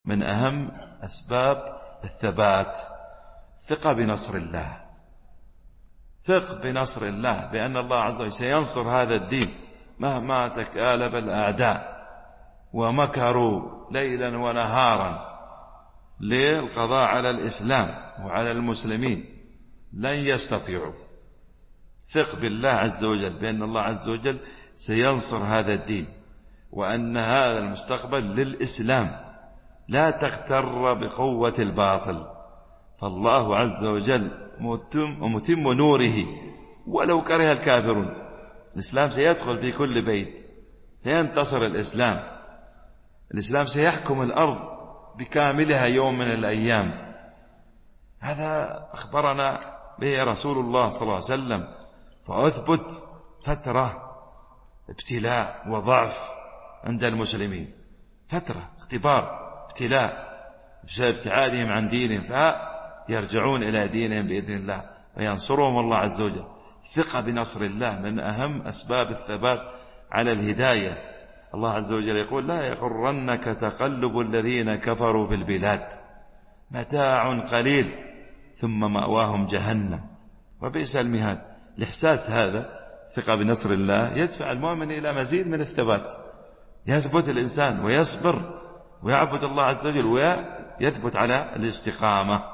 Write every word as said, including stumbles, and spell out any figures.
من أهم أسباب الثبات ثقة بنصر الله. ثق بنصر الله، بأن الله عز وجل سينصر هذا الدين مهما تكالب الأعداء ومكروا ليلا ونهارا للقضاء على الإسلام وعلى المسلمين، لن يستطيعوا. ثق بالله عز وجل بأن الله عز وجل سينصر هذا الدين، وأن هذا المستقبل للإسلام. لا تغتر بقوة الباطل، فالله عز وجل متم, ومتم نوره ولو كره الكافرون. الإسلام سيدخل في كل بيت، سينتصر الإسلام. الإسلام سيحكم الأرض بكاملها يوم من الأيام. هذا أخبرنا به رسول الله صلى الله عليه وسلم. فأثبت فترة ابتلاء وضعف عند المسلمين، فترة اختبار ابتلاء بسبب ابتعادهم عن دينهم، فيرجعون إلى دينهم بإذن الله وينصرهم الله عز وجل. ثقة بنصر الله من أهم أسباب الثبات على الهداية. الله عز وجل يقول: لا يغرنك تقلب الذين كفروا في البلاد، متاع قليل ثم مأواهم جهنم وبئس المهاد. الإحساس هذا ثقة بنصر الله يدفع المؤمن إلى مزيد من الثبات. يثبت الإنسان ويصبر ويعبد الله عز وجل ويثبت على الاستقامة.